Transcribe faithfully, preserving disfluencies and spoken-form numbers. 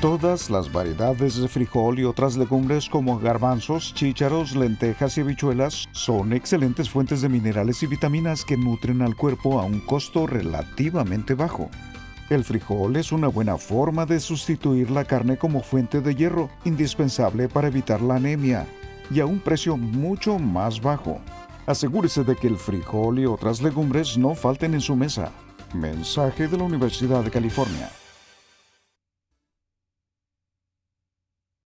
Todas las variedades de frijol y otras legumbres como garbanzos, chícharos, lentejas y habichuelas son excelentes fuentes de minerales y vitaminas que nutren al cuerpo a un costo relativamente bajo. El frijol es una buena forma de sustituir la carne como fuente de hierro, indispensable para evitar la anemia, y a un precio mucho más bajo. Asegúrese de que el frijol y otras legumbres no falten en su mesa. Mensaje de la Universidad de California.